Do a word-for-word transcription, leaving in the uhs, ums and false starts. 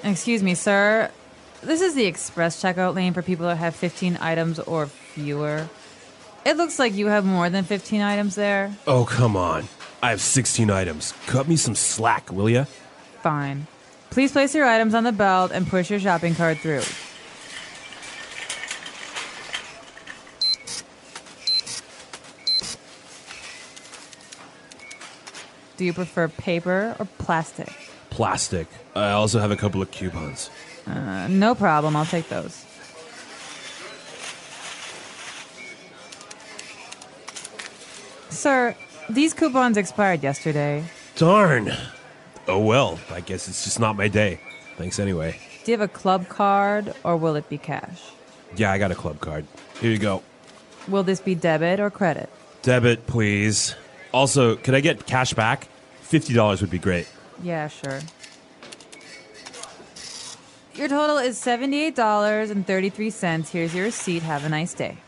Excuse me, sir. This is the express checkout lane for people that have fifteen items or fewer. It looks like you have more than fifteen items there. Oh, come on. I have sixteen items. Cut me some slack, will ya? Fine. Please place your items on the belt and push your shopping cart through. Do you prefer paper or plastic? Plastic. I also have a couple of coupons. Uh, no problem. I'll take those. Sir, these coupons expired yesterday. Darn. Oh well, I guess it's just not my day. Thanks anyway. Do you have a club card or will it be cash? Yeah, I got a club card. Here you go. Will this be debit or credit? Debit, please. Also, could I get cash back? fifty dollars would be great. Yeah, sure. Your total is seventy-eight dollars and thirty-three cents. Here's your receipt. Have a nice day.